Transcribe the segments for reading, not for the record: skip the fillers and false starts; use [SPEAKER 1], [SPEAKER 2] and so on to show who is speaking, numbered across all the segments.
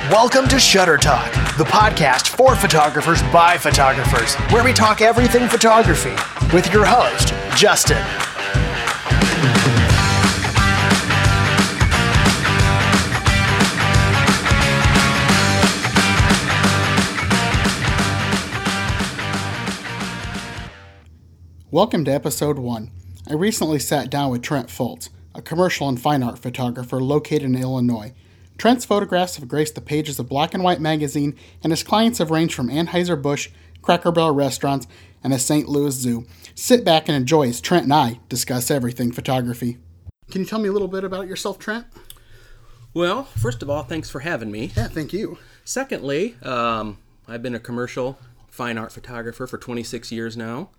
[SPEAKER 1] Welcome to Shutter Talk, the podcast for photographers by photographers, where we talk everything photography with your host, Justin.
[SPEAKER 2] Welcome to episode 1. I recently sat down with Trent Fultz, a commercial and fine art photographer located in Illinois. Trent's photographs have graced the pages of Black and White magazine, and his clients have ranged from Anheuser-Busch, Cracker Barrel restaurants, and the St. Louis Zoo. Sit back and enjoy as Trent and I discuss everything photography. Can you tell me a little bit about yourself, Trent?
[SPEAKER 3] Well, first of all, thanks for having me.
[SPEAKER 2] Yeah, thank you.
[SPEAKER 3] Secondly, I've been a commercial fine art photographer for 26 years now.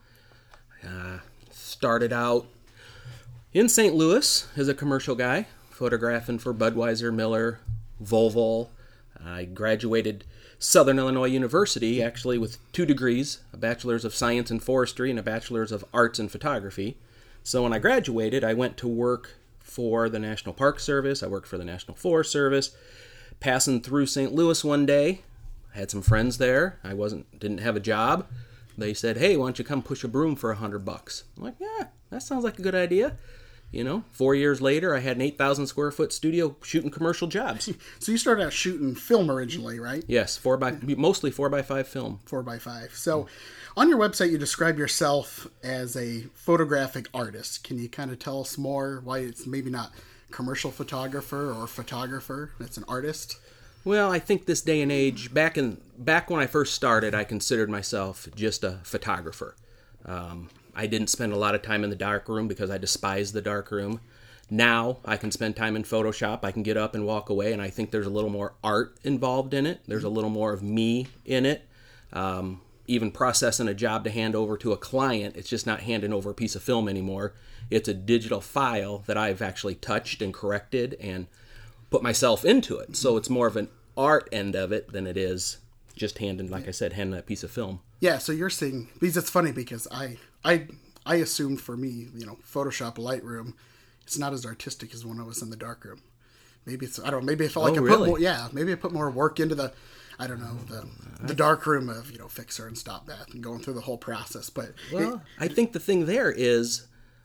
[SPEAKER 3] Started out in St. Louis as a commercial guy, photographing for Budweiser, Miller, Volvo. I graduated Southern Illinois University, actually, with 2 degrees, a Bachelor's of Science in Forestry and a Bachelor's of Arts in Photography. So when I graduated, I went to work for the National Park Service. I worked for the National Forest Service. Passing through St. Louis one day, I had some friends there. I didn't have a job. They said, "Hey, why don't you come push a broom for $100? I'm like, yeah, that sounds like a good idea. 4 years later, I had an 8,000 square foot studio shooting commercial jobs.
[SPEAKER 2] So you started out shooting film originally, right?
[SPEAKER 3] Yes, mostly 4x5 film.
[SPEAKER 2] 4x5. So on your website, you describe yourself as a photographic artist. Can you kind of tell us more why it's maybe not commercial photographer or photographer, it's an artist?
[SPEAKER 3] Well, I think this day and age, back when I first started, I considered myself just a photographer. I didn't spend a lot of time in the darkroom because I despise the darkroom. Now I can spend time in Photoshop. I can get up and walk away, and I think there's a little more art involved in it. There's a little more of me in it. Even processing a job to hand over to a client, it's just not handing over a piece of film anymore. It's a digital file that I've actually touched and corrected and put myself into it. So it's more of an art end of it than it is just handing that piece of film.
[SPEAKER 2] Yeah, so you're saying, because it's funny because I assumed for me, Photoshop, Lightroom, it's not as artistic as when I was in the darkroom. Maybe maybe I felt like maybe I put more work into the darkroom of, Fixer and Stop Bath and going through the whole process. But
[SPEAKER 3] I think the thing there is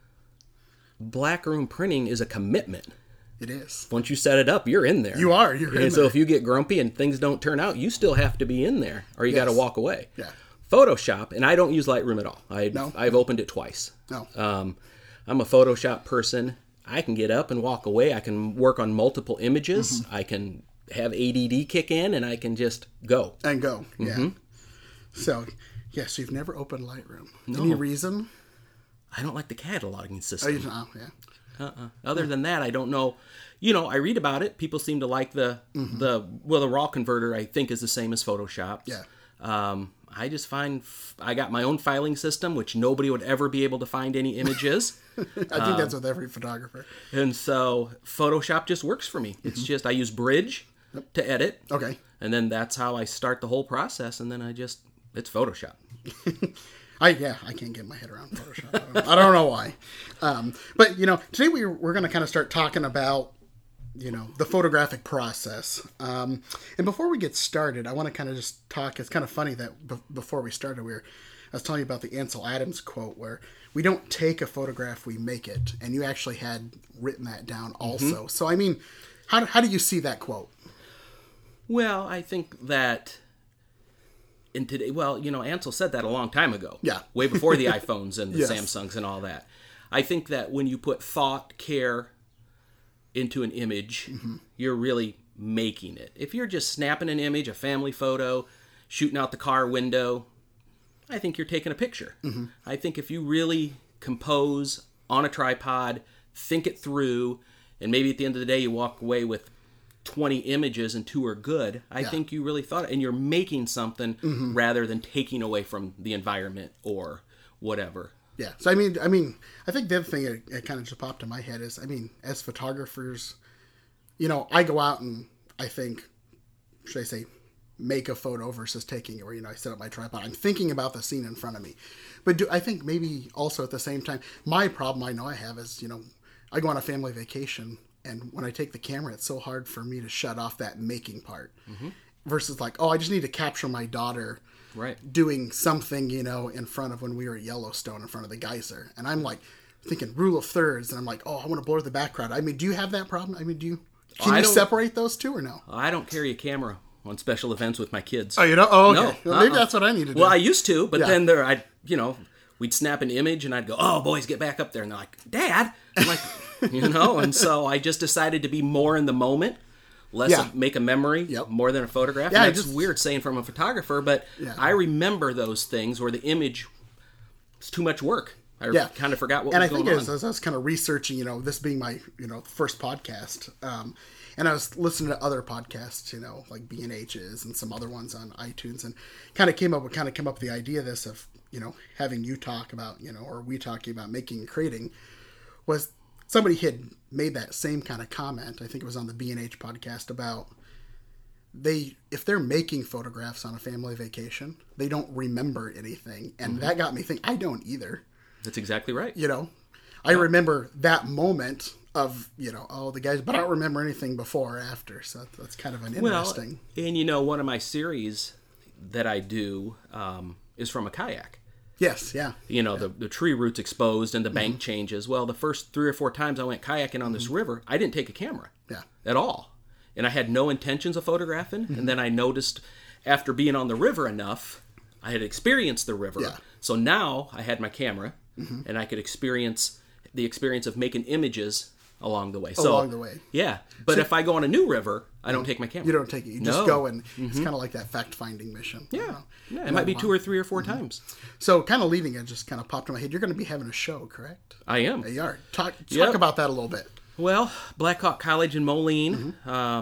[SPEAKER 3] blackroom printing is a commitment.
[SPEAKER 2] It is.
[SPEAKER 3] Once you set it up, you're in there.
[SPEAKER 2] You're in there.
[SPEAKER 3] So if you get grumpy and things don't turn out, you still have to be in there, or you got to walk away.
[SPEAKER 2] Yeah.
[SPEAKER 3] Photoshop, and I don't use Lightroom at all. I've opened it twice.
[SPEAKER 2] No.
[SPEAKER 3] I'm a Photoshop person. I can get up and walk away. I can work on multiple images.
[SPEAKER 2] Mm-hmm.
[SPEAKER 3] I can have ADD kick in, and I can just go.
[SPEAKER 2] And go, yeah.
[SPEAKER 3] Mm-hmm.
[SPEAKER 2] So you've never opened Lightroom.
[SPEAKER 3] No.
[SPEAKER 2] Any reason?
[SPEAKER 3] I don't like the cataloging system.
[SPEAKER 2] Yeah.
[SPEAKER 3] Other than that, I don't know. I read about it. People seem to like the RAW converter, I think, is the same as Photoshop.
[SPEAKER 2] Yeah.
[SPEAKER 3] I just find I got my own filing system, which nobody would ever be able to find any images.
[SPEAKER 2] I think that's with every photographer.
[SPEAKER 3] And so Photoshop just works for me. It's just I use Bridge to edit.
[SPEAKER 2] Okay.
[SPEAKER 3] And then that's how I start the whole process. And then it's Photoshop.
[SPEAKER 2] I can't get my head around Photoshop. I don't know why. But, today we're going to kind of start talking about, the photographic process. And before we get started, I want to kind of just talk. It's kind of funny that before we started, I was telling you about the Ansel Adams quote where we don't take a photograph, we make it. And you actually had written that down also. Mm-hmm. So, I mean, how do you see that quote?
[SPEAKER 3] Well, I think that Ansel said that a long time ago.
[SPEAKER 2] Yeah.
[SPEAKER 3] Way before the iPhones and the
[SPEAKER 2] Yes.
[SPEAKER 3] Samsungs and all that. I think that when you put thought, care into an image, you're really making it. If you're just snapping an image, a family photo, shooting out the car window, I think you're taking a picture. Mm-hmm. I think if you really compose on a tripod, think it through, and maybe at the end of the day you walk away with 20 images and 2 are good, I think you really thought it, and you're making something rather than taking away from the environment or whatever.
[SPEAKER 2] Yeah. So, I mean, I think the other thing that kind of just popped in my head is, as photographers, I go out and I think, should I say, make a photo versus taking it where, I set up my tripod. I'm thinking about the scene in front of me. But I think maybe also at the same time, my problem I know I have is, I go on a family vacation And when I take the camera, it's so hard for me to shut off that making part. Versus like, oh, I just need to capture my daughter doing something, in front of when we were at Yellowstone in front of the geyser. And I'm like thinking rule of thirds. And I'm like, oh, I want to blur the background. I mean, do you have that problem? I mean, can you separate those two or no?
[SPEAKER 3] I don't carry a camera on special events with my kids.
[SPEAKER 2] Oh, you don't? Oh, okay.
[SPEAKER 3] No,
[SPEAKER 2] well, maybe that's what I need to do.
[SPEAKER 3] Well, I used to, but then we'd snap an image and I'd go, oh, boys, get back up there. And they're like, Dad. I'm like, and so I just decided to be more in the moment, less make a memory, more than a photograph. Yeah, and that's weird saying from a photographer, but I remember those things where the image was too much work. I kind of forgot what was going on. And I think
[SPEAKER 2] as I was kind of researching, this being my, first podcast, and I was listening to other podcasts, like B&H's and some other ones on iTunes, and kind of came up with the idea of this of, having you talk about, or we talking about making and creating, was somebody had made that same kind of comment. I think it was on the B&H podcast about if they're making photographs on a family vacation, they don't remember anything. And that got me thinking, I don't either.
[SPEAKER 3] That's exactly right.
[SPEAKER 2] I remember that moment of, the guys, but I don't remember anything before or after. So that's kind of an interesting.
[SPEAKER 3] Well, and one of my series that I do is from a kayak.
[SPEAKER 2] Yes, yeah.
[SPEAKER 3] The tree roots exposed and the bank changes. Well, the first 3 or 4 times I went kayaking on this river, I didn't take a camera at all. And I had no intentions of photographing. And then I noticed after being on the river enough, I had experienced the river.
[SPEAKER 2] Yeah.
[SPEAKER 3] So now I had my camera and I could experience the experience of making images along the way.
[SPEAKER 2] Along the way.
[SPEAKER 3] Yeah. But if I go on a new river, I don't take my camera.
[SPEAKER 2] You don't take it. You just go and it's kind of like that fact-finding mission.
[SPEAKER 3] Yeah. It might be 2 or 3 or 4 times.
[SPEAKER 2] So kind of leaving it just kind of popped in my head. You're going to be having a show, correct?
[SPEAKER 3] I am.
[SPEAKER 2] You are. Talk about that a little bit.
[SPEAKER 3] Well, Black Hawk College in Moline.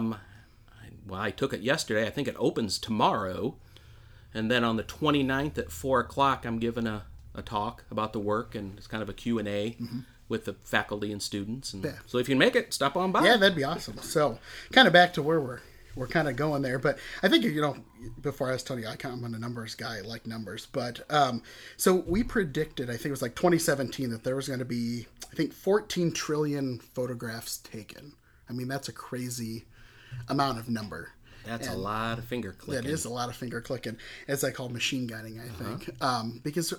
[SPEAKER 3] I took it yesterday. I think it opens tomorrow. And then on the 29th at 4 o'clock, I'm giving a talk about the work, and it's kind of a Q&A with the faculty and students. And so if you can make it, stop on by.
[SPEAKER 2] Yeah, that'd be awesome. So kind of back to where we're kind of going there. But I think, before I was telling you, I'm a numbers guy. I like numbers. But so we predicted, I think it was like 2017, that there was going to be, 14 trillion photographs taken. I mean, that's a crazy amount of number.
[SPEAKER 3] That's a lot of finger clicking.
[SPEAKER 2] That is a lot of finger clicking, as I call machine gunning, I think. Because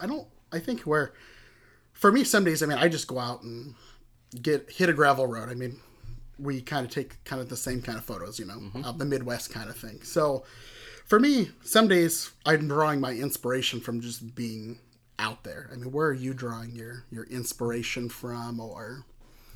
[SPEAKER 2] for me, some days, I just go out and hit a gravel road. I mean, we kind of take kind of the same kind of photos, out the Midwest kind of thing. So for me, some days I'm drawing my inspiration from just being out there. I mean, where are you drawing your inspiration from, or?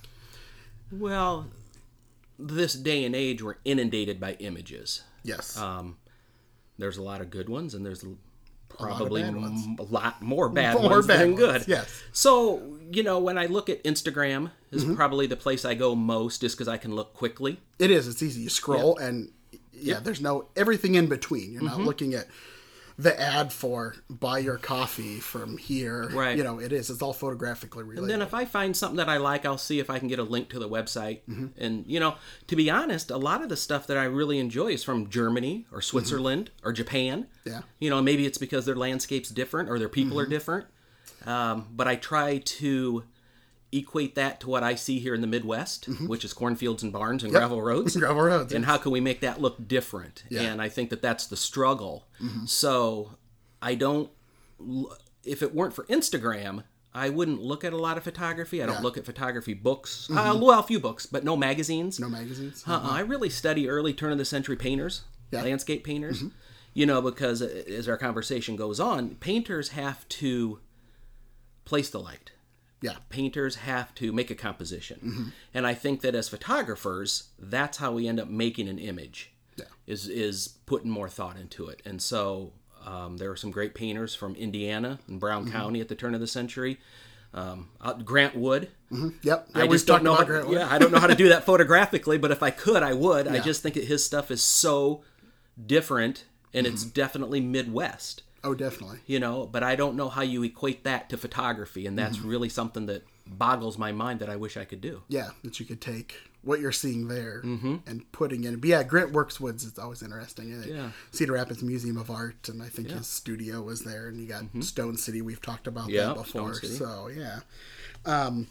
[SPEAKER 3] Well, this day and age, we're inundated by images.
[SPEAKER 2] Yes.
[SPEAKER 3] There's a lot of good ones, and there's
[SPEAKER 2] probably
[SPEAKER 3] a lot more bad ones than good.
[SPEAKER 2] Yes.
[SPEAKER 3] So, when I look at Instagram, is probably the place I go most, just because I can look quickly.
[SPEAKER 2] It is. It's easy. You scroll, and there's everything in between. You're not looking at the ad for buy your coffee from here.
[SPEAKER 3] Right.
[SPEAKER 2] It's all photographically related.
[SPEAKER 3] And then if I find something that I like, I'll see if I can get a link to the website. And, to be honest, a lot of the stuff that I really enjoy is from Germany or Switzerland or Japan.
[SPEAKER 2] Yeah.
[SPEAKER 3] Maybe it's because their landscape's different or their people are different. But I try to equate that to what I see here in the Midwest, which is cornfields and barns and gravel roads.
[SPEAKER 2] Gravel roads.
[SPEAKER 3] And how can we make that look different?
[SPEAKER 2] Yeah.
[SPEAKER 3] And I think that that's the struggle. So I don't, if it weren't for Instagram, I wouldn't look at a lot of photography. I don't look at photography books. Well, a few books, but no magazines.
[SPEAKER 2] No magazines?
[SPEAKER 3] I really study early turn-of-the-century painters, landscape painters, because as our conversation goes on, painters have to place the light.
[SPEAKER 2] Yeah.
[SPEAKER 3] Painters have to make a composition. And I think that as photographers, that's how we end up making an image, is putting more thought into it. And so there are some great painters from Indiana and Brown County at the turn of the century. Grant Wood.
[SPEAKER 2] Yep.
[SPEAKER 3] I just don't know. I don't know how to do that photographically, but if I could, I would. I just think that his stuff is so different, and it's definitely Midwest.
[SPEAKER 2] Oh, definitely.
[SPEAKER 3] But I don't know how you equate that to photography, and that's really something that boggles my mind that I wish I could do.
[SPEAKER 2] Yeah, that you could take what you're seeing there and putting in. But Grant Works Woods is always interesting. Cedar Rapids Museum of Art, and I think his studio was there. And you got Stone City. We've talked about that before. So,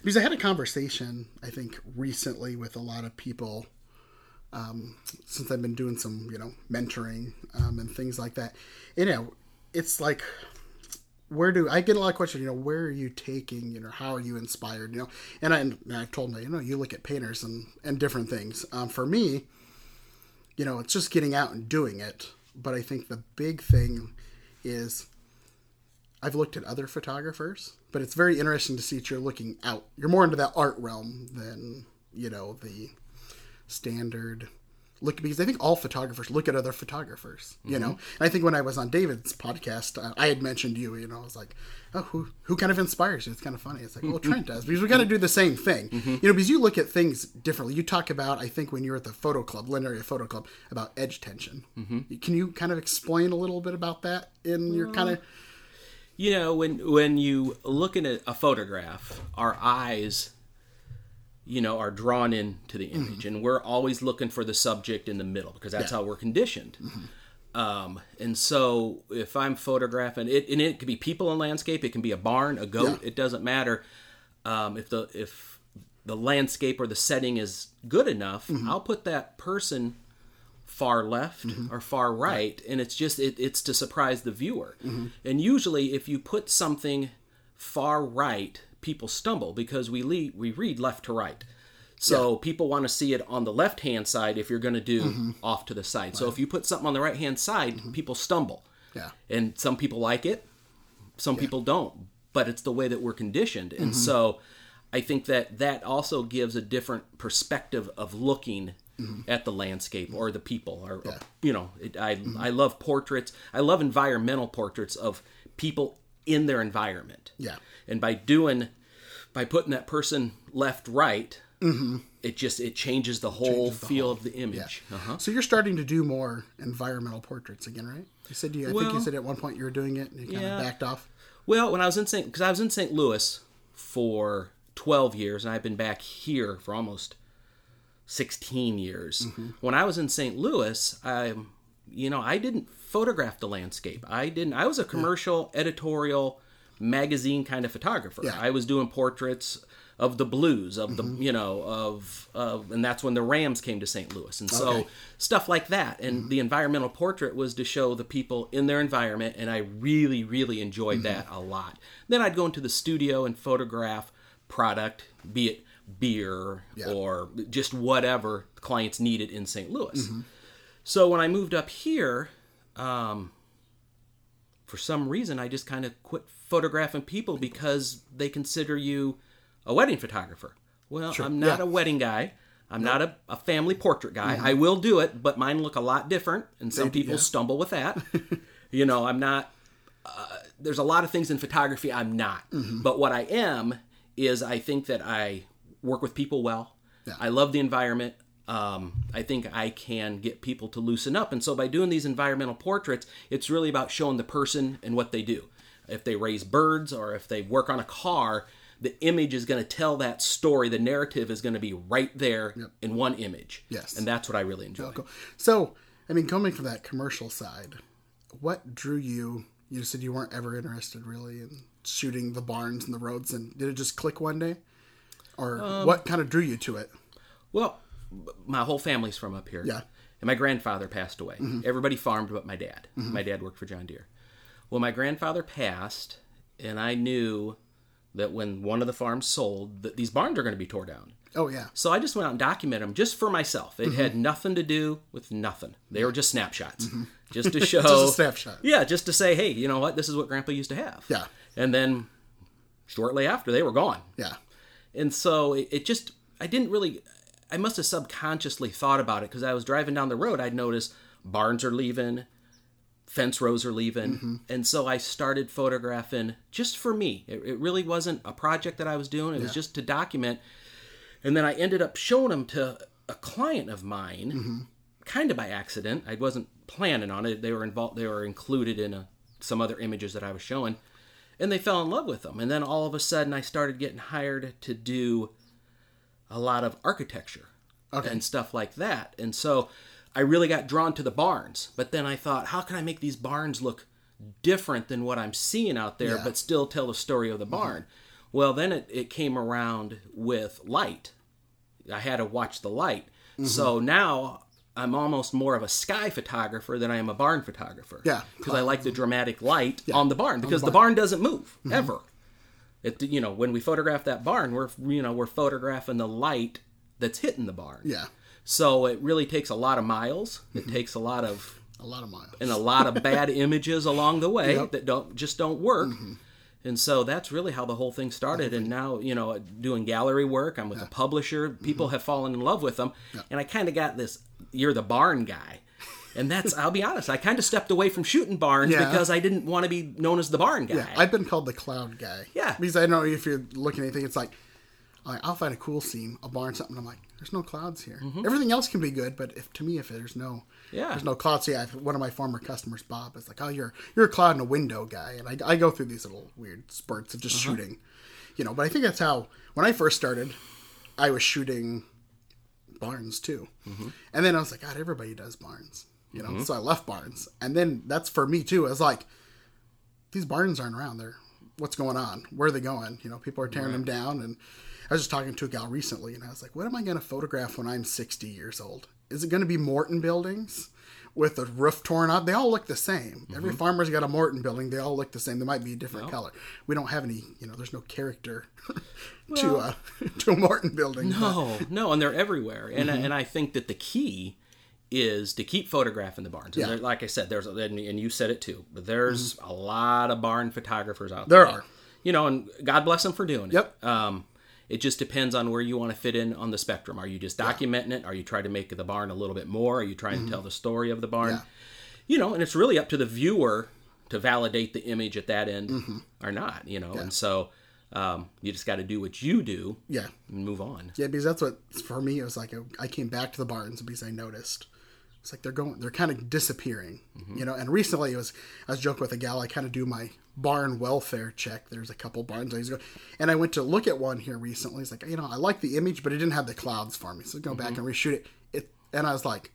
[SPEAKER 2] Because I had a conversation, I think, recently with a lot of people, since I've been doing some, mentoring and things like that. It's like, I get a lot of questions, where are you taking, how are you inspired, and I've told them, you look at painters and different things. For me, it's just getting out and doing it. But I think the big thing is I've looked at other photographers, but it's very interesting to see that you're looking out. You're more into that art realm than, the standard look, because I think all photographers look at other photographers, And I think when I was on David's podcast, I had mentioned you, I was like, oh, who kind of inspires you? It's kind of funny. It's like, well, Trent does, because we got to do the same thing, because you look at things differently. You talk about, I think when you're at the photo club, Lynn Area Photo Club, about edge tension. Can you kind of explain a little bit about that in your kind of...
[SPEAKER 3] when you look at a photograph, our eyes, are drawn into the image, and we're always looking for the subject in the middle because that's how we're conditioned. And so if I'm photographing it, and it could be people in landscape, it can be a barn, a goat, it doesn't matter. If the landscape or the setting is good enough, I'll put that person far left or far right, and it's just it's to surprise the viewer. And usually if you put something far right, people stumble because we read left to right. So people want to see it on the left hand side if you're going to do off to the side. Right. So if you put something on the right hand side, people stumble. And some people like it, some people don't, but it's the way that we're conditioned. And so I think that also gives a different perspective of looking at the landscape or the people, or I love portraits. I love environmental portraits of people in their environment. And by putting that person left, right, it changes the whole feel of the image.
[SPEAKER 2] So you're starting to do more environmental portraits again, right? You said I think you said at one point you were doing it and you kind of backed off.
[SPEAKER 3] Well, when I was in St. Louis for 12 years, and I've been back here for almost 16 years. When I was in St. Louis, I didn't photograph the landscape. I was a commercial editorial magazine kind of photographer. I was doing portraits of the Blues, of the and that's when the Rams came to St. Louis, and so stuff like that. And the environmental portrait was to show the people in their environment, and I really, really enjoyed that a lot. Then I'd go into the studio and photograph product, be it beer or just whatever clients needed in St. Louis. So when I moved up here, for some reason, I just kind of quit photographing people because they consider you a wedding photographer. Well, I'm not a wedding guy. I'm not a family portrait guy. I will do it, but mine look a lot different, and some people stumble with that. I'm not... there's a lot of things in photography I'm not. But what I am is I think that I work with people well. I love the environment. I think I can get people to loosen up. And so by doing these environmental portraits, it's really about showing the person and what they do. If they raise birds or if they work on a car, the image is going to tell that story. The narrative is going to be right there in one image. And that's what I really enjoy.
[SPEAKER 2] Cool. So, coming from that commercial side, what drew you? You said you weren't ever interested really in shooting the barns and the roads, and did it just click one day? Or what kind of drew you to it?
[SPEAKER 3] Well, my whole family's from up here. And my grandfather passed away. Everybody farmed but my dad. My dad worked for John Deere. Well, my grandfather passed, and I knew that when one of the farms sold, that these barns are going to be tore down. So I just went out and documented them just for myself. It had nothing to do with nothing. They were just snapshots. Just to show...
[SPEAKER 2] just a snapshot.
[SPEAKER 3] Yeah, just to say, hey, you know what? This is what Grandpa used to have. And then shortly after, they were gone. And so it just... I must have subconsciously thought about it because I was driving down the road. I'd noticed barns are leaving, fence rows are leaving. And so I started photographing just for me. It really wasn't a project that I was doing. It was just to document. And then I ended up showing them to a client of mine, kind of by accident. I wasn't planning on it. They were involved. They were included in some other images that I was showing. And they fell in love with them. And then all of a sudden I started getting hired to do a lot of architecture and stuff like that. And so I really got drawn to the barns. But then I thought, how can I make these barns look different than what I'm seeing out there, but still tell the story of the barn? Well, then it came around with light. I had to watch the light. So now I'm almost more of a sky photographer than I am a barn photographer.
[SPEAKER 2] Yeah.
[SPEAKER 3] Because I like the dramatic light on the barn. Because the barn doesn't move, ever. When we photograph that barn, we're photographing the light that's hitting the barn.
[SPEAKER 2] Yeah.
[SPEAKER 3] So it really takes a lot of miles. It takes a lot of
[SPEAKER 2] miles.
[SPEAKER 3] And a lot of bad images along the way that don't work. And so that's really how the whole thing started. And now, doing gallery work, I'm with a publisher. People have fallen in love with them. And I kind of got this, you're the barn guy. And that's, I'll be honest, I kind of stepped away from shooting barns because I didn't want to be known as the barn guy.
[SPEAKER 2] Yeah, I've been called the cloud guy.
[SPEAKER 3] Yeah.
[SPEAKER 2] Because I know if you're looking at anything, it's like, I'll find a cool scene, a barn, something. I'm like, there's no clouds here. Everything else can be good, but if there's no clouds. Yeah, one of my former customers, Bob, is like, oh, you're a cloud in a window guy, and I go through these little weird spurts of just shooting, But I think that's how when I first started, I was shooting barns too, and then I was like, God, everybody does barns, So I left barns, and then that's for me too. I was like, these barns aren't around. What's going on? Where are they going? People are tearing them down, and I was just talking to a gal recently, and I was like, what am I going to photograph when I'm 60 years old? Is it going to be Morton buildings with the roof torn out? They all look the same. Every farmer's got a Morton building. They all look the same. They might be a different color. We don't have any, there's no character to a Morton building.
[SPEAKER 3] No, and they're everywhere. And I think that the key is to keep photographing the barns. And like I said, and you said it too, but there's a lot of barn photographers out there.
[SPEAKER 2] There are.
[SPEAKER 3] And God bless them for doing it.
[SPEAKER 2] Yep.
[SPEAKER 3] It just depends on where you want to fit in on the spectrum. Are you just documenting it? Are you trying to make the barn a little bit more? Are you trying to tell the story of the barn? And it's really up to the viewer to validate the image at that end or not, And so you just got to do what you do and move on.
[SPEAKER 2] Yeah, because that's what, for me, it was like I came back to the barns because I noticed. It's like they're kind of disappearing, And recently I was joking with a gal. I kind of do my barn welfare check. There's a couple barns I used to go, and I went to look at one here recently. It's like, I like the image, but it didn't have the clouds for me. So go back and reshoot it. And I was like,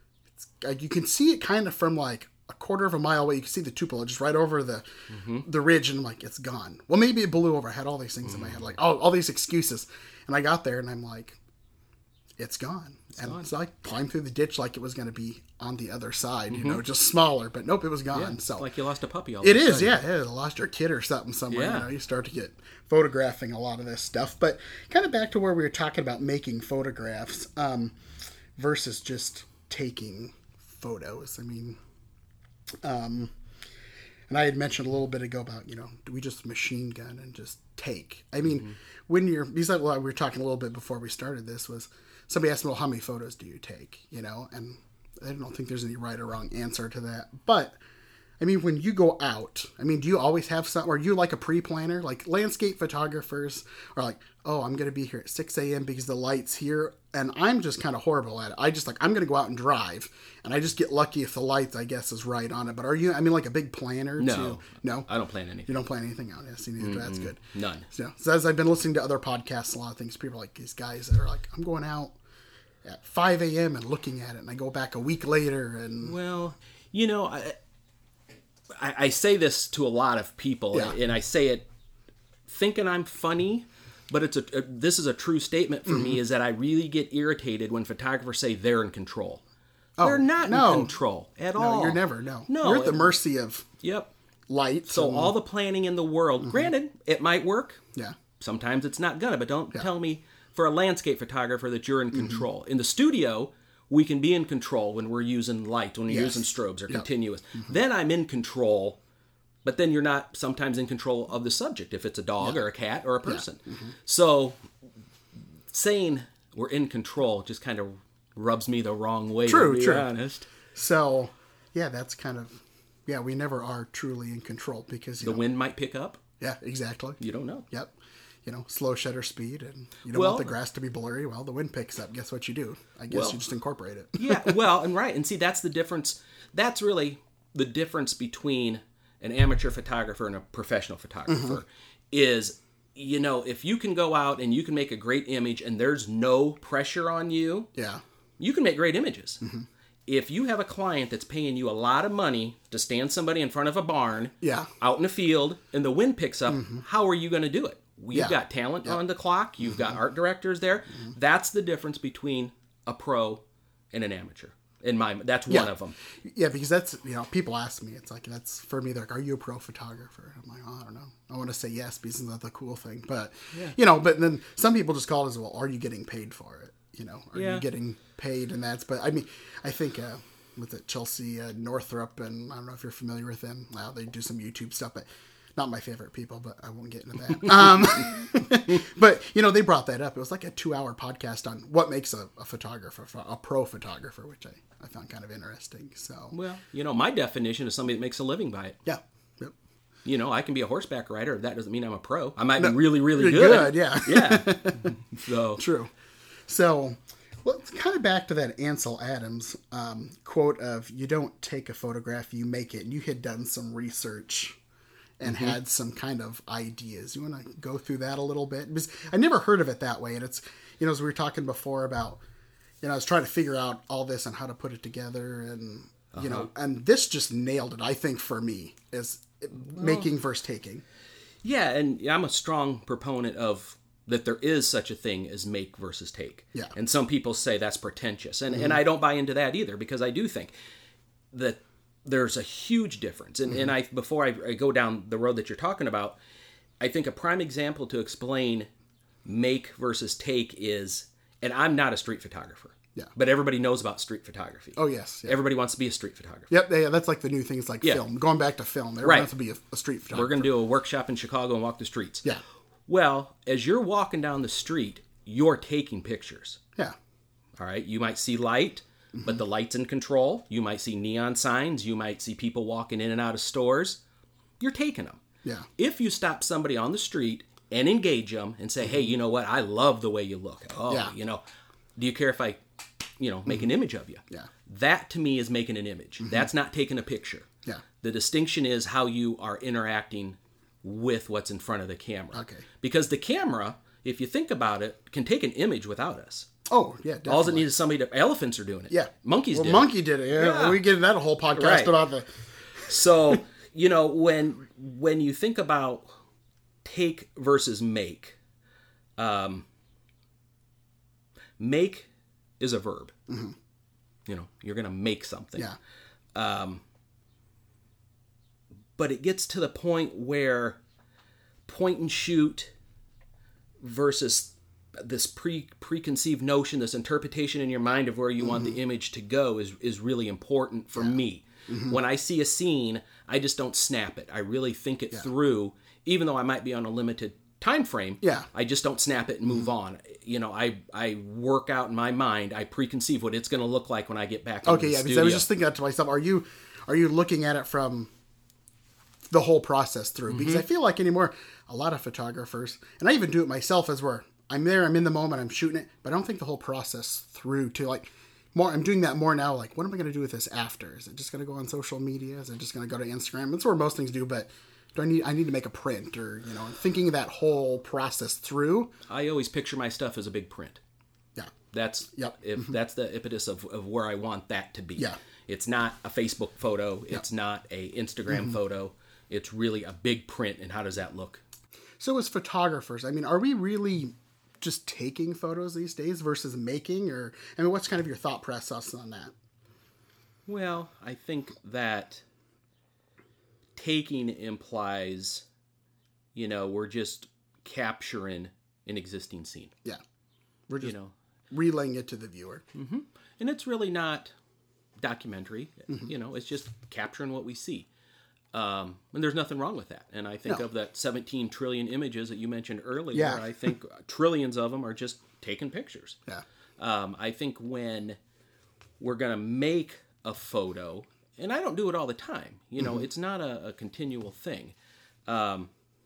[SPEAKER 2] you can see it kind of from like a quarter of a mile away. You can see the Tupelo just right over the ridge, and I'm like, it's gone. Well, maybe it blew over. I had all these things in my head, like all these excuses. And I got there, and I'm like, it's gone. So I climbed through the ditch like it was going to be on the other side, just smaller. But nope, it was gone.
[SPEAKER 3] Yeah,
[SPEAKER 2] so
[SPEAKER 3] like you lost a puppy.
[SPEAKER 2] It is, yeah. You lost your kid or something somewhere.
[SPEAKER 3] Yeah.
[SPEAKER 2] You start to get photographing a lot of this stuff. But kind of back to where we were talking about making photographs versus just taking photos. I mean, and I had mentioned a little bit ago about, do we just machine gun and just take? I mean, when you're, we were talking a little bit before we started this, was somebody asked me, well, how many photos do you take? And I don't think there's any right or wrong answer to that. But, I mean, when you go out, do you always have some, or are you like a pre-planner? Like landscape photographers are like, oh, I'm going to be here at 6 a.m. because the light's here. And I'm just kind of horrible at it. I'm going to go out and drive. And I just get lucky if the light, I guess, is right on it. But are you, like a big planner?
[SPEAKER 3] No.
[SPEAKER 2] No?
[SPEAKER 3] I don't plan anything.
[SPEAKER 2] You don't plan anything out. Yes, that's good.
[SPEAKER 3] None.
[SPEAKER 2] So as I've been listening to other podcasts, a lot of things, people are like these guys that are like, I'm going out at 5 a.m. and looking at it. And I go back a week later and...
[SPEAKER 3] Well, I say this to a lot of people, and I say it thinking I'm funny, but this is a true statement for me, is that I really get irritated when photographers say they're in control. They're not in control at all.
[SPEAKER 2] No, you're never, no.
[SPEAKER 3] No.
[SPEAKER 2] You're at the mercy of light.
[SPEAKER 3] So all the planning in the world, granted, it might work.
[SPEAKER 2] Yeah.
[SPEAKER 3] Sometimes it's not gonna, but don't tell me for a landscape photographer that you're in control. In the studio, we can be in control when we're using light, when we're using strobes or continuous. Then I'm in control, but then you're not sometimes in control of the subject, if it's a dog or a cat or a person. So saying we're in control just kind of rubs me the wrong way, to be honest.
[SPEAKER 2] So, that's kind of, we never are truly in control because,
[SPEAKER 3] the wind might pick up.
[SPEAKER 2] Yeah, exactly.
[SPEAKER 3] You don't know.
[SPEAKER 2] Yep. Slow shutter speed, and you don't want the grass to be blurry. Well, the wind picks up. Guess what you do? I guess you just incorporate it.
[SPEAKER 3] And see, that's the difference. That's really the difference between an amateur photographer and a professional photographer is, if you can go out and you can make a great image and there's no pressure on you, you can make great images. If you have a client that's paying you a lot of money to stand somebody in front of a barn out in a field and the wind picks up, how are you going to do it? You've got talent on the clock. You've got art directors there. That's the difference between a pro and an amateur. That's one of them.
[SPEAKER 2] Yeah, because that's, people ask me, it's like, that's for me, they're like, are you a pro photographer? I'm like, I don't know. I want to say yes because that's the cool thing. But, but then some people just call it as, well, are you getting paid for it? Are you getting paid? And but I mean, I think, with it, Chelsea Northrup, and I don't know if you're familiar with them. Well, they do some YouTube stuff, but not my favorite people, but I won't get into that. But, they brought that up. It was like a 2-hour podcast on what makes a photographer, a pro photographer, which I found kind of interesting. So,
[SPEAKER 3] well, my definition is somebody that makes a living by it.
[SPEAKER 2] Yeah. Yep.
[SPEAKER 3] I can be a horseback rider. That doesn't mean I'm a pro. I might be really, really good.
[SPEAKER 2] Yeah.
[SPEAKER 3] Yeah. So
[SPEAKER 2] true. So, let's kind of back to that Ansel Adams quote of, you don't take a photograph, you make it. And you had done some research and had some kind of ideas. You want to go through that a little bit? Because I never heard of it that way. And it's, as we were talking before about, I was trying to figure out all this and how to put it together. And, and this just nailed it, I think, for me, is making versus taking.
[SPEAKER 3] Yeah, and I'm a strong proponent of that there is such a thing as make versus take.
[SPEAKER 2] Yeah.
[SPEAKER 3] And some people say that's pretentious. And I don't buy into that either, because I do think that there's a huge difference. And before I go down the road that you're talking about, I think a prime example to explain make versus take is, and I'm not a street photographer.
[SPEAKER 2] Yeah.
[SPEAKER 3] But everybody knows about street photography.
[SPEAKER 2] Oh, yes. Yeah.
[SPEAKER 3] Everybody wants to be a street photographer.
[SPEAKER 2] Yep. Yeah, that's like the new things like film. Going back to film. Everyone wants to be a street photographer.
[SPEAKER 3] We're going to do a workshop in Chicago and walk the streets.
[SPEAKER 2] Yeah.
[SPEAKER 3] Well, as you're walking down the street, you're taking pictures.
[SPEAKER 2] Yeah.
[SPEAKER 3] All right. You might see light, but the light's in control. You might see neon signs. You might see people walking in and out of stores. You're taking them.
[SPEAKER 2] Yeah.
[SPEAKER 3] If you stop somebody on the street and engage them and say, hey, you know what? I love the way you look. Oh, do you care if I, make an image of you?
[SPEAKER 2] Yeah.
[SPEAKER 3] That to me is making an image. That's not taking a picture.
[SPEAKER 2] Yeah.
[SPEAKER 3] The distinction is how you are interacting with what's in front of the camera.
[SPEAKER 2] Okay.
[SPEAKER 3] Because the camera, if you think about it, can take an image without us.
[SPEAKER 2] Oh, yeah, definitely.
[SPEAKER 3] All it needs is somebody to... Elephants are doing it.
[SPEAKER 2] Yeah.
[SPEAKER 3] Monkeys did it.
[SPEAKER 2] Monkey did it. Yeah. We get that a whole podcast about the...
[SPEAKER 3] So, when you think about take versus make, make is a verb. You're going to make something.
[SPEAKER 2] Yeah.
[SPEAKER 3] But it gets to the point where point and shoot versus this preconceived notion, this interpretation in your mind of where you want the image to go is really important for me. When I see a scene, I just don't snap it. I really think it through, even though I might be on a limited time frame.
[SPEAKER 2] Yeah.
[SPEAKER 3] I just don't snap it and move on. I work out in my mind. I preconceive what it's going to look like when I get back into the studio.
[SPEAKER 2] Because I was just thinking that to myself. Are you looking at it from the whole process through? Because I feel like anymore, a lot of photographers, and I even do it myself, as where I'm there, I'm in the moment, I'm shooting it, but I don't think the whole process through to like more. I'm doing that more now. Like, what am I going to do with this after? Is it just going to go on social media? Is it just going to go to Instagram? That's where most things do. But I need to make a print, or thinking that whole process through.
[SPEAKER 3] I always picture my stuff as a big print.
[SPEAKER 2] Yeah,
[SPEAKER 3] that's that's the impetus of where I want that to be.
[SPEAKER 2] Yeah,
[SPEAKER 3] it's not a Facebook photo. It's not a Instagram photo. It's really a big print. And how does that look?
[SPEAKER 2] So as photographers, I mean, are we really just taking photos these days versus making? Or, I mean, what's kind of your thought process on that?
[SPEAKER 3] Well, I think that taking implies, we're just capturing an existing scene.
[SPEAKER 2] Yeah. We're just relaying it to the viewer.
[SPEAKER 3] And it's really not documentary. It's just capturing what we see. And there's nothing wrong with that. And I think of that 17 trillion images that you mentioned earlier.
[SPEAKER 2] Yeah.
[SPEAKER 3] I think trillions of them are just taking pictures.
[SPEAKER 2] Yeah.
[SPEAKER 3] I think when we're going to make a photo, and I don't do it all the time, it's not a continual thing. A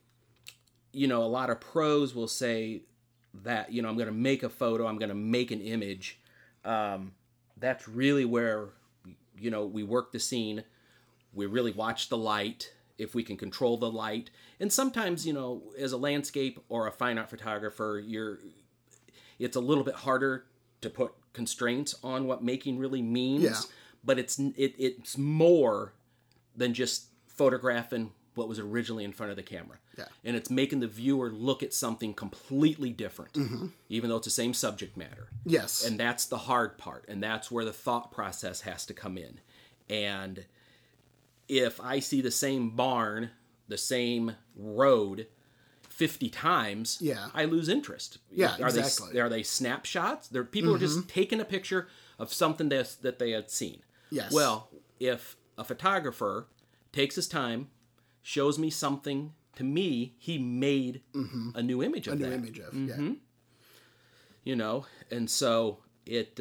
[SPEAKER 3] lot of pros will say that, I'm going to make a photo, I'm going to make an image. That's really where, we work the scene. We really watch the light, if we can control the light. And sometimes, as a landscape or a fine art photographer, it's a little bit harder to put constraints on what making really means.
[SPEAKER 2] Yeah.
[SPEAKER 3] But it's more than just photographing what was originally in front of the camera.
[SPEAKER 2] Yeah.
[SPEAKER 3] And it's making the viewer look at something completely different, even though it's the same subject matter.
[SPEAKER 2] Yes.
[SPEAKER 3] And that's the hard part. And that's where the thought process has to come in. And if I see the same barn, the same road 50 times,
[SPEAKER 2] Yeah.
[SPEAKER 3] I lose interest.
[SPEAKER 2] Yeah,
[SPEAKER 3] are
[SPEAKER 2] exactly.
[SPEAKER 3] Are they snapshots? People are just taking a picture of something that they had seen.
[SPEAKER 2] Yes.
[SPEAKER 3] Well, if a photographer takes his time, shows me something, to me, he made a new image of that.
[SPEAKER 2] A new image of, yeah.
[SPEAKER 3] You know, and so it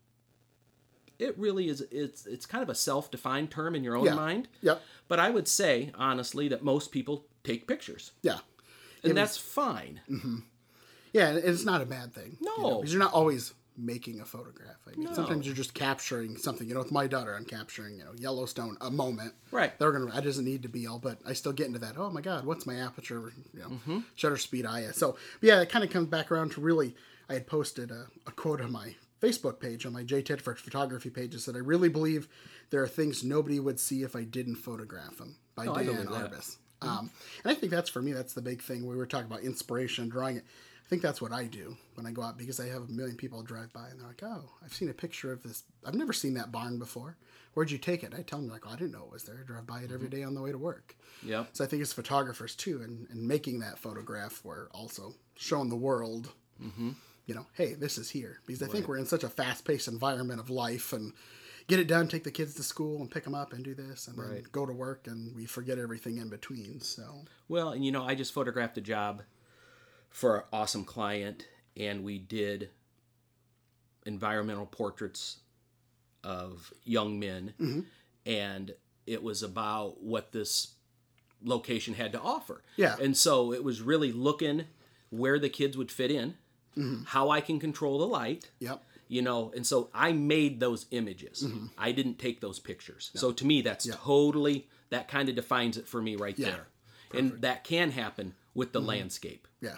[SPEAKER 3] really is, it's kind of a self-defined term in your own
[SPEAKER 2] Yeah.
[SPEAKER 3] mind.
[SPEAKER 2] Yep.
[SPEAKER 3] But I would say, honestly, that most people take pictures.
[SPEAKER 2] Yeah.
[SPEAKER 3] And that's fine.
[SPEAKER 2] Yeah, and it's not a bad thing.
[SPEAKER 3] No.
[SPEAKER 2] Because you're not always making a photograph. I mean, sometimes you're just capturing something. You know, with my daughter, I'm capturing, Yellowstone, a moment.
[SPEAKER 3] Right.
[SPEAKER 2] It doesn't need to be all, but I still get into that. Oh my God, what's my aperture? Shutter speed, So, yeah, it kind of comes back around to really, I had posted a quote on my Facebook page, on my J. Tedford photography page, that I really believe there are things nobody would see if I didn't photograph them, by
[SPEAKER 3] I
[SPEAKER 2] Dan
[SPEAKER 3] believe that.
[SPEAKER 2] Arbus. And I think that's, for me, that's the big thing. We were talking about inspiration and drawing it. I think that's what I do when I go out, because I have a million people drive by and they're like, oh, I've seen a picture of this. I've never seen that barn before. Where'd you take it? I tell them, like, oh, I didn't know it was there. I drive by it every day on the way to work.
[SPEAKER 3] Yep.
[SPEAKER 2] So I think as photographers too, and making that photograph, we're also showing the world, hey, this is here. Because I think we're in such a fast-paced environment of life, and get it done, take the kids to school and pick them up and do this, and then go to work, and we forget everything in between. So,
[SPEAKER 3] Well, and I just photographed a job for an awesome client, and we did environmental portraits of young men, and it was about what this location had to offer.
[SPEAKER 2] Yeah.
[SPEAKER 3] And so it was really looking where the kids would fit in, how I can control the light.
[SPEAKER 2] Yep.
[SPEAKER 3] And so I made those images. I didn't take those pictures. So to me, that's totally, that kind of defines it for me right there. Perfect. And that can happen with the landscape.
[SPEAKER 2] Yeah.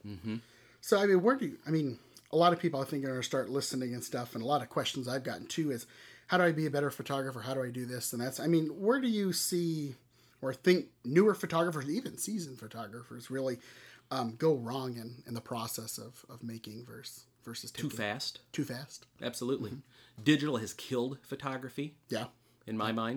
[SPEAKER 2] So, I mean, a lot of people, I think, are going to start listening and stuff, and a lot of questions I've gotten too is, how do I be a better photographer? How do I do this? And that's, where do you see or think newer photographers, even seasoned photographers, really go wrong in the process of making versus taking?
[SPEAKER 3] Too fast.
[SPEAKER 2] Too fast.
[SPEAKER 3] Absolutely. Digital has killed photography.
[SPEAKER 2] Yeah.
[SPEAKER 3] In my mind.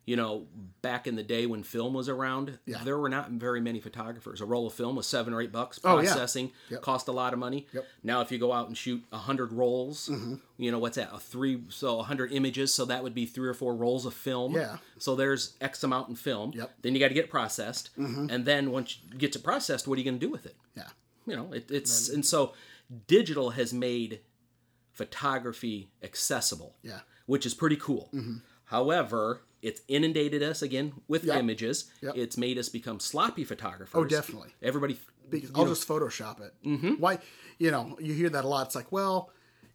[SPEAKER 3] Back in the day when film was around, there were not very many photographers. A roll of film was $7 or $8. Processing cost a lot of money.
[SPEAKER 2] Yep.
[SPEAKER 3] Now, if you go out and shoot 100 rolls, what's that? 100 images. So that would be 3 or 4 rolls of film.
[SPEAKER 2] Yeah.
[SPEAKER 3] So there's X amount in film.
[SPEAKER 2] Yep.
[SPEAKER 3] Then you got to get it processed, and then once you get it processed, what are you going to do with it?
[SPEAKER 2] Yeah.
[SPEAKER 3] It's and so digital has made photography accessible.
[SPEAKER 2] Yeah.
[SPEAKER 3] Which is pretty cool. However, it's inundated us again with images.
[SPEAKER 2] Yep.
[SPEAKER 3] It's made us become sloppy photographers.
[SPEAKER 2] Oh, definitely.
[SPEAKER 3] Everybody.
[SPEAKER 2] Because I'll just Photoshop it. Why? You hear that a lot. It's like, well,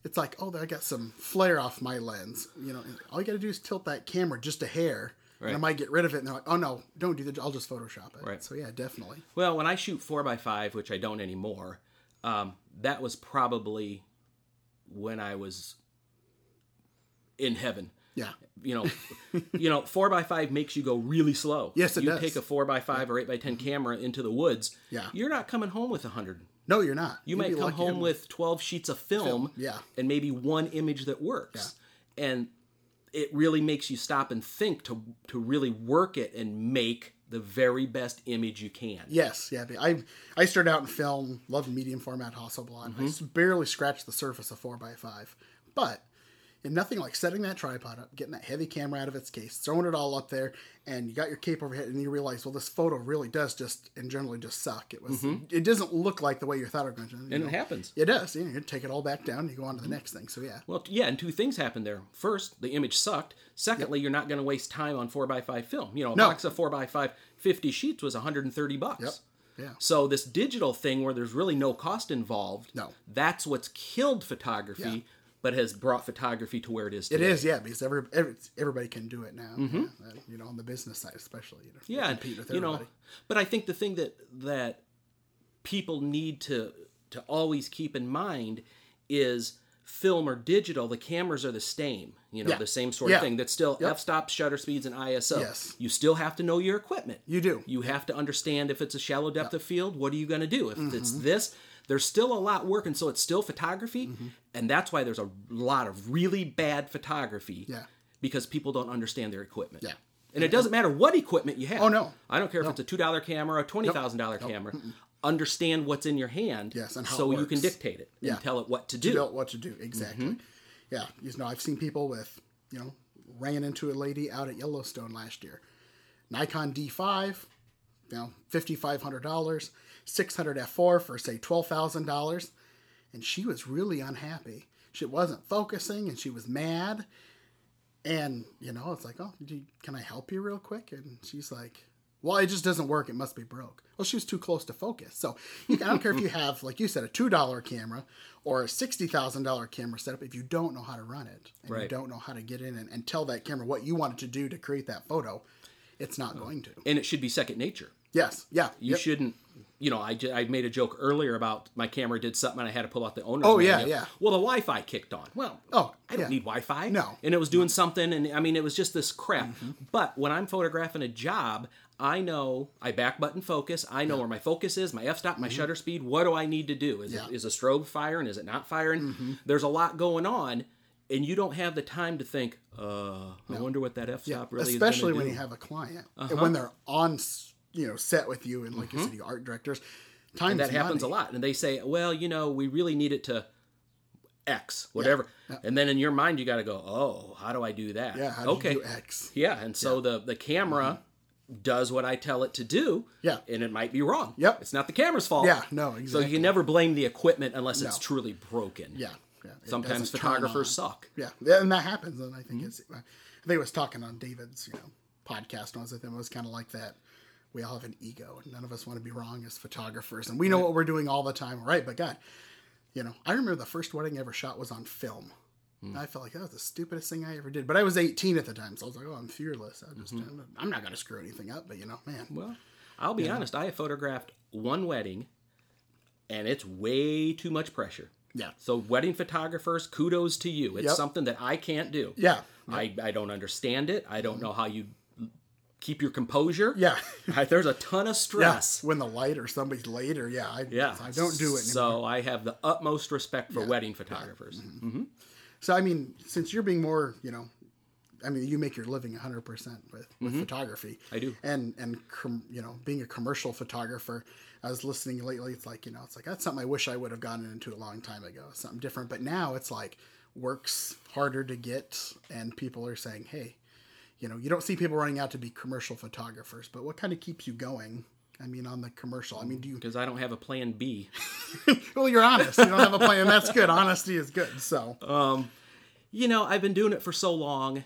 [SPEAKER 2] I got some flare off my lens. All you got to do is tilt that camera just a hair, and I might get rid of it. And they're like, oh no, don't do that. I'll just Photoshop it.
[SPEAKER 3] Right.
[SPEAKER 2] So yeah, definitely.
[SPEAKER 3] Well, when I shoot 4x5, which I don't anymore, that was probably when I was in heaven.
[SPEAKER 2] Yeah.
[SPEAKER 3] 4x5 makes you go really slow.
[SPEAKER 2] Yes, it does.
[SPEAKER 3] You take a 4x5 or 8x10 camera into the woods.
[SPEAKER 2] Yeah.
[SPEAKER 3] You're not coming home with 100.
[SPEAKER 2] No, you're not.
[SPEAKER 3] You might come home with 12 sheets of film.
[SPEAKER 2] Yeah.
[SPEAKER 3] And maybe one image that works. Yeah. And it really makes you stop and think to really work it and make the very best image you can.
[SPEAKER 2] Yes, yeah. I started out in film, loved medium format Hasselblad. I barely scratched the surface of 4x5. But nothing like setting that tripod up, getting that heavy camera out of its case, throwing it all up there, and you got your cape overhead, and you realize, well, this photo really does generally just suck. It doesn't look like the way you thought it was going to.
[SPEAKER 3] And it happens.
[SPEAKER 2] It does. You take it all back down, you go on to the next thing. So yeah.
[SPEAKER 3] Well, yeah, and 2 things happened there. First, the image sucked. Secondly, you're not going to waste time on 4x5 film. A box of 4x5 50 sheets was $130.
[SPEAKER 2] Yep. Yeah.
[SPEAKER 3] So this digital thing where there's really no cost involved, that's what's killed photography, but has brought photography to where it is today.
[SPEAKER 2] It is, yeah, because everybody can do it now. On the business side especially. Compete with everybody.
[SPEAKER 3] But I think the thing that people need to always keep in mind is film or digital, the cameras are the same.
[SPEAKER 2] Yeah.
[SPEAKER 3] The same sort
[SPEAKER 2] Yeah.
[SPEAKER 3] of thing. That's still
[SPEAKER 2] Yep.
[SPEAKER 3] f-stop, shutter speeds, and ISO.
[SPEAKER 2] Yes.
[SPEAKER 3] You still have to know your equipment.
[SPEAKER 2] You do.
[SPEAKER 3] You have to understand if it's a shallow depth of field, what are you going to do? If
[SPEAKER 2] Mm-hmm.
[SPEAKER 3] it's this, there's still a lot working, so it's still photography,
[SPEAKER 2] Mm-hmm.
[SPEAKER 3] and that's why there's a lot of really bad photography.
[SPEAKER 2] Yeah.
[SPEAKER 3] Because people don't understand their equipment.
[SPEAKER 2] Yeah.
[SPEAKER 3] And it doesn't matter what equipment you have.
[SPEAKER 2] Oh, no.
[SPEAKER 3] I don't care if it's a $2 camera or a $20,000 camera. Understand what's in your hand,
[SPEAKER 2] Yes, and how
[SPEAKER 3] so
[SPEAKER 2] it
[SPEAKER 3] you can
[SPEAKER 2] works.
[SPEAKER 3] dictate it
[SPEAKER 2] Yeah.
[SPEAKER 3] and tell it what to do.
[SPEAKER 2] Know what to do, exactly. Yeah, I've seen people with, ran into a lady out at Yellowstone last year. Nikon D5, $5,500, 600 f4 for say $12,000, and she was really unhappy. She wasn't focusing, and she was mad. And it's like, oh, can I help you real quick? And she's like, well, it just doesn't work. It must be broke. Well, she was too close to focus. So I don't care if you have, like you said, a $2 camera or a $60,000 camera setup. If you don't know how to run it and you
[SPEAKER 3] Right.
[SPEAKER 2] don't know how to get in and tell that camera what you want it to do to create that photo, it's not going to.
[SPEAKER 3] And it should be second nature.
[SPEAKER 2] Yes. Yeah.
[SPEAKER 3] You shouldn't, I made a joke earlier about my camera did something and I had to pull out the owner's
[SPEAKER 2] Oh, yeah,
[SPEAKER 3] manual.
[SPEAKER 2] yeah.
[SPEAKER 3] Well, the Wi-Fi kicked on. Well, I don't
[SPEAKER 2] yeah.
[SPEAKER 3] need Wi-Fi.
[SPEAKER 2] No.
[SPEAKER 3] And it was doing something, and it was just this crap. But when I'm photographing a job, I know I back button focus. I know where my focus is, my f-stop, my shutter speed. What do I need to do? Is a strobe firing? Is it not firing? There's a lot going on, and you don't have the time to think, I wonder what that f-stop really is going to do.
[SPEAKER 2] Especially when you have a client and when they're on, set with you and like you said, your art directors. Time's
[SPEAKER 3] And that happens
[SPEAKER 2] money.
[SPEAKER 3] a lot. And they say, well, we really need it to X, whatever. Yeah. And then in your mind, you got to go, oh, how do I do that?
[SPEAKER 2] Yeah, how do you do X?
[SPEAKER 3] Yeah, and so the camera does what I tell it to do.
[SPEAKER 2] Yeah.
[SPEAKER 3] And it might be wrong.
[SPEAKER 2] Yep.
[SPEAKER 3] It's not the camera's fault.
[SPEAKER 2] Yeah, no,
[SPEAKER 3] So
[SPEAKER 2] exactly.
[SPEAKER 3] you can never blame the equipment unless it's truly broken.
[SPEAKER 2] Yeah. Yeah. It
[SPEAKER 3] Sometimes
[SPEAKER 2] doesn't turn
[SPEAKER 3] photographers
[SPEAKER 2] on.
[SPEAKER 3] suck.
[SPEAKER 2] Yeah, and that happens. And I think I was talking on David's, podcast. And I was with him. It was kind of like that. We all have an ego, and none of us want to be wrong as photographers, and we know what we're doing all the time, right? But God, I remember the first wedding I ever shot was on film. I felt like that was the stupidest thing I ever did. But I was 18 at the time, so I was like, oh, I'm fearless. I'm not going to screw anything up. But man.
[SPEAKER 3] Well, I'll be honest. I have photographed one wedding, and it's way too much pressure.
[SPEAKER 2] Yeah.
[SPEAKER 3] So wedding photographers, kudos to you. It's something that I can't do.
[SPEAKER 2] Yeah.
[SPEAKER 3] I don't understand it. I don't know how you keep your composure.
[SPEAKER 2] Yeah.
[SPEAKER 3] There's a ton of stress.
[SPEAKER 2] When the light or somebody's late or I don't do it anymore.
[SPEAKER 3] So I have the utmost respect for wedding photographers.
[SPEAKER 2] So, since you're being more, you make your living 100% with photography.
[SPEAKER 3] I do.
[SPEAKER 2] And being a commercial photographer, I was listening lately. It's like, that's something I wish I would have gotten into a long time ago. Something different. But now it's like work's harder to get. And people are saying, hey, you don't see people running out to be commercial photographers. But what kind of keeps you going? On the commercial. Do you...
[SPEAKER 3] Because I don't have a plan B.
[SPEAKER 2] Well, you're honest. You don't have a plan. That's good. Honesty is good. So...
[SPEAKER 3] I've been doing it for so long.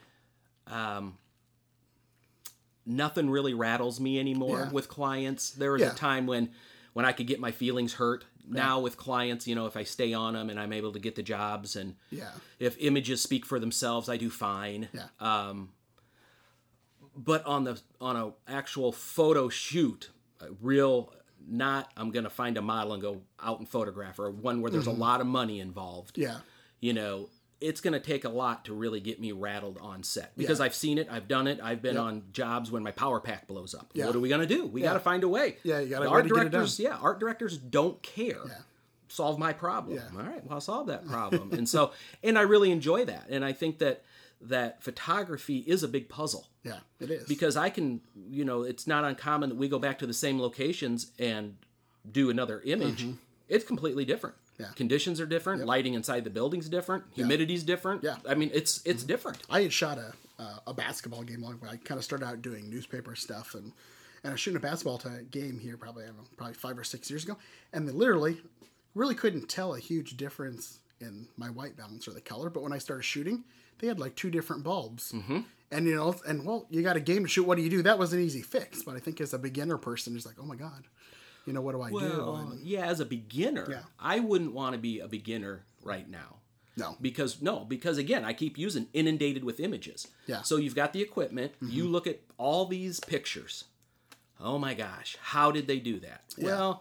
[SPEAKER 3] Nothing really rattles me anymore with clients. There was a time when I could get my feelings hurt. Now with clients, if I stay on them and I'm able to get the jobs, and if images speak for themselves, I do fine.
[SPEAKER 2] Yeah.
[SPEAKER 3] But on a actual photo shoot, I'm going to find a model and go out and photograph, or one where there's a lot of money involved.
[SPEAKER 2] Yeah.
[SPEAKER 3] It's going to take a lot to really get me rattled on set, because I've seen it, I've done it, I've been on jobs when my power pack blows up.
[SPEAKER 2] Yeah.
[SPEAKER 3] What are we going to do? We got to find a way.
[SPEAKER 2] Yeah, you got to
[SPEAKER 3] art
[SPEAKER 2] get it done.
[SPEAKER 3] directors. Yeah, art directors don't care.
[SPEAKER 2] Yeah.
[SPEAKER 3] Solve my problem.
[SPEAKER 2] Yeah.
[SPEAKER 3] All right, well, I'll solve that problem. and I really enjoy that, and I think that photography is a big puzzle.
[SPEAKER 2] Yeah, it is.
[SPEAKER 3] Because I can, it's not uncommon that we go back to the same locations and do another image. It's completely different.
[SPEAKER 2] Yeah.
[SPEAKER 3] Conditions are different. Lighting inside the building's different. Humidity's different.
[SPEAKER 2] Yeah.
[SPEAKER 3] It's different.
[SPEAKER 2] I had shot a basketball game long ago. I kind of started out doing newspaper stuff, and I was shooting a basketball game here probably 5 or 6 years ago, and they literally really couldn't tell a huge difference in my white balance or the color. But when I started shooting, they had like 2 different bulbs. And you got a game to shoot. What do you do? That was an easy fix. But I think as a beginner person, it's like, oh my God, what do I do? And,
[SPEAKER 3] as a beginner, I wouldn't want to be a beginner right now.
[SPEAKER 2] No.
[SPEAKER 3] Because again, I keep using inundated with images.
[SPEAKER 2] Yeah.
[SPEAKER 3] So you've got the equipment. You look at all these pictures. Oh my gosh, how did they do that?
[SPEAKER 2] Yeah.
[SPEAKER 3] Well,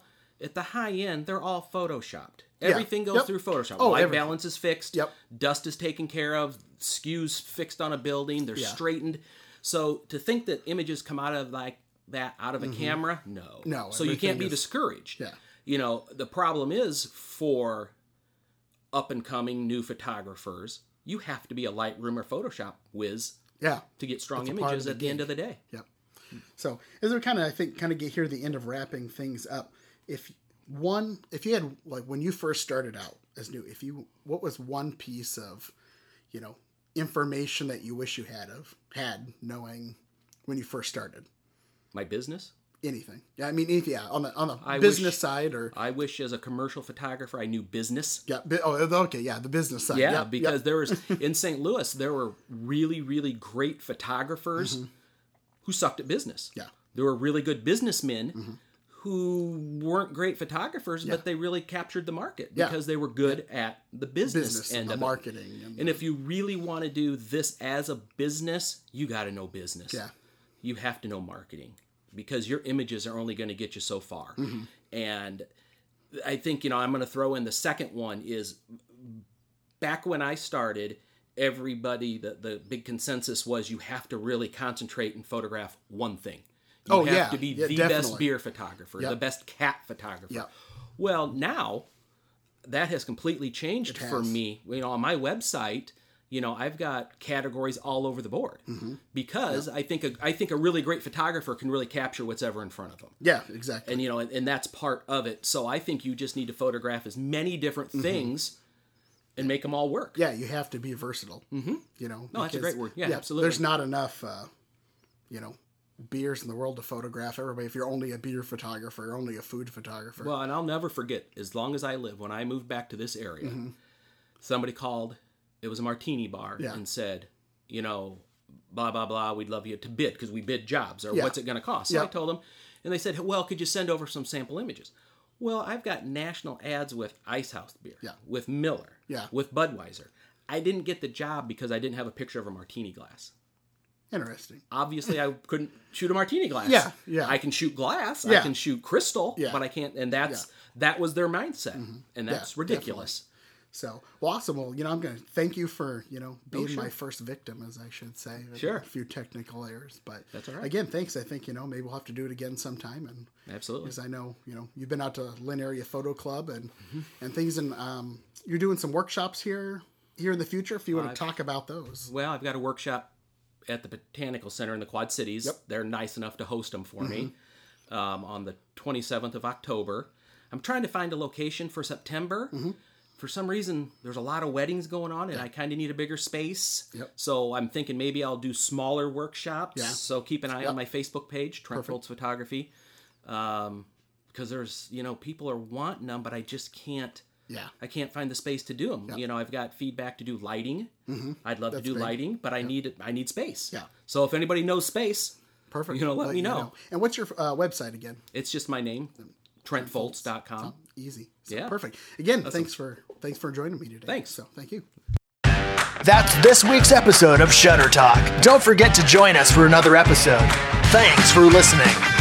[SPEAKER 3] At the high end, they're all photoshopped. Everything goes through Photoshop.
[SPEAKER 2] Oh,
[SPEAKER 3] White
[SPEAKER 2] everything.
[SPEAKER 3] balance is fixed.
[SPEAKER 2] Yep.
[SPEAKER 3] Dust is taken care of. Skews fixed on a building. They're straightened. So to think that images come out of like that out of a camera, no.
[SPEAKER 2] No,
[SPEAKER 3] So you can't be
[SPEAKER 2] everything is-
[SPEAKER 3] discouraged.
[SPEAKER 2] Yeah.
[SPEAKER 3] You know, the problem is for up and coming new photographers, you have to be a Lightroom or Photoshop whiz
[SPEAKER 2] Yeah.
[SPEAKER 3] to get strong
[SPEAKER 2] That's a part
[SPEAKER 3] images
[SPEAKER 2] of the
[SPEAKER 3] at the end
[SPEAKER 2] gig.
[SPEAKER 3] of the day.
[SPEAKER 2] Yep. So as we kind of get here to the end of wrapping things up, if you had, like, when you first started out as new, what was one piece of, information that you wish you had knowing when you first started?
[SPEAKER 3] My business?
[SPEAKER 2] Anything. Yeah, I mean, anything, on the
[SPEAKER 3] I
[SPEAKER 2] business
[SPEAKER 3] wish-
[SPEAKER 2] side, or
[SPEAKER 3] I wish as a commercial photographer I knew business.
[SPEAKER 2] the business side.
[SPEAKER 3] Yeah,
[SPEAKER 2] Yep,
[SPEAKER 3] because
[SPEAKER 2] yep.
[SPEAKER 3] there was in St. Louis there were really, really great photographers who sucked at business.
[SPEAKER 2] Yeah.
[SPEAKER 3] There were really good businessmen who weren't great photographers, but they really captured the market
[SPEAKER 2] Yeah.
[SPEAKER 3] because they were good at the business
[SPEAKER 2] and
[SPEAKER 3] end
[SPEAKER 2] the
[SPEAKER 3] of
[SPEAKER 2] marketing.
[SPEAKER 3] it. And if you really want to do this as a business, you got to know business.
[SPEAKER 2] Yeah.
[SPEAKER 3] You have to know marketing because your images are only going to get you so far. And I think, I'm going to throw in the second one is back when I started, everybody, the big consensus was you have to really concentrate and photograph one thing. You have to be the best
[SPEAKER 2] definitely.
[SPEAKER 3] beer photographer, the best cat photographer.
[SPEAKER 2] Yep.
[SPEAKER 3] Well, now that has completely changed for
[SPEAKER 2] has.
[SPEAKER 3] me. On my website, I've got categories all over the board because I think a really great photographer can really capture what's ever in front of them.
[SPEAKER 2] Yeah, exactly.
[SPEAKER 3] And and that's part of it. So I think you just need to photograph as many different things and make them all work.
[SPEAKER 2] Yeah, you have to be versatile.
[SPEAKER 3] No, that's a great word. Yeah, absolutely.
[SPEAKER 2] There's not enough, beers in the world to photograph everybody. If you're only a beer photographer, or only a food photographer.
[SPEAKER 3] Well, and I'll never forget, as long as I live, when I moved back to this area, somebody called, it was a martini bar, and said, blah, blah, blah, we'd love you to bid, because we bid jobs, or what's it going to cost? So I told them, and they said, well, could you send over some sample images? Well, I've got national ads with Ice House beer, with Miller, with Budweiser. I didn't get the job because I didn't have a picture of a martini glass.
[SPEAKER 2] Interesting.
[SPEAKER 3] Obviously, I couldn't shoot a martini glass.
[SPEAKER 2] Yeah.
[SPEAKER 3] I can shoot glass. I can shoot crystal, but I can't. And that was their mindset, and that's ridiculous.
[SPEAKER 2] So, well, awesome. Well, I'm going to thank you for, being my first victim, as I should say.
[SPEAKER 3] Sure.
[SPEAKER 2] A few technical errors, but
[SPEAKER 3] that's all right.
[SPEAKER 2] Again, thanks. I think, maybe we'll have to do it again sometime. And
[SPEAKER 3] absolutely.
[SPEAKER 2] Because I know, you've been out to Lynn Area Photo Club and things, and you're doing some workshops here in the future. If you want to talk about those.
[SPEAKER 3] Well, I've got a workshop at the Botanical Center in the Quad Cities.
[SPEAKER 2] Yep.
[SPEAKER 3] They're nice enough to host them for me on the 27th of October. I'm trying to find a location for September. For some reason, there's a lot of weddings going on, and I kind of need a bigger space.
[SPEAKER 2] Yep.
[SPEAKER 3] So I'm thinking maybe I'll do smaller workshops.
[SPEAKER 2] Yeah.
[SPEAKER 3] So keep an eye on my Facebook page, Trent Foltz Photography, because there's people are wanting them, but I just can't.
[SPEAKER 2] Yeah.
[SPEAKER 3] I can't find the space to do them.
[SPEAKER 2] Yep.
[SPEAKER 3] I've got feedback to do lighting. I'd love to do
[SPEAKER 2] big.
[SPEAKER 3] lighting, but I need space.
[SPEAKER 2] Yeah.
[SPEAKER 3] So if anybody knows space,
[SPEAKER 2] Perfect.
[SPEAKER 3] let me know.
[SPEAKER 2] And what's your website again?
[SPEAKER 3] It's just my name, TrentFoltz.com.
[SPEAKER 2] Easy. So,
[SPEAKER 3] Yeah.
[SPEAKER 2] Perfect. Again, thanks for joining me today.
[SPEAKER 3] Thanks.
[SPEAKER 2] So thank you.
[SPEAKER 1] That's this week's episode of Shutter Talk. Don't forget to join us for another episode. Thanks for listening.